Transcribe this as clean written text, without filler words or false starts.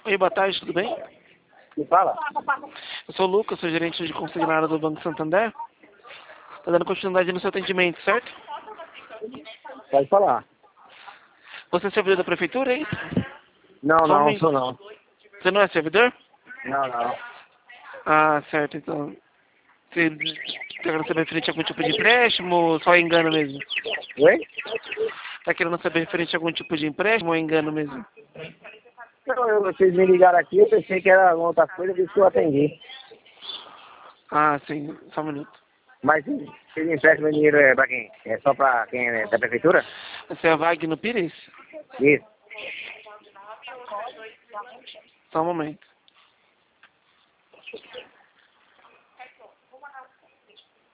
Oi, boa tarde, tudo bem? Me fala. Eu sou o Lucas, sou gerente de consignado do Banco Santander. Tá dando continuidade no seu atendimento, certo? Pode falar. Você é servidor da prefeitura, é isso? Não, Só um não, momento. sou não. Você não é servidor? Não, não. Ah, certo, então. Você tá querendo saber referente a algum tipo de empréstimo ou só engano mesmo? Oi? Tá querendo saber referente a algum tipo de empréstimo ou engano mesmo? Não, vocês me ligaram aqui, eu pensei que era outra coisa, por isso que eu atendi. Ah, sim, só um minuto. Mas vocês emprestam dinheiro pra quem? É só pra quem é da prefeitura? Você é a Wagner Pires? Isso. Só um momento.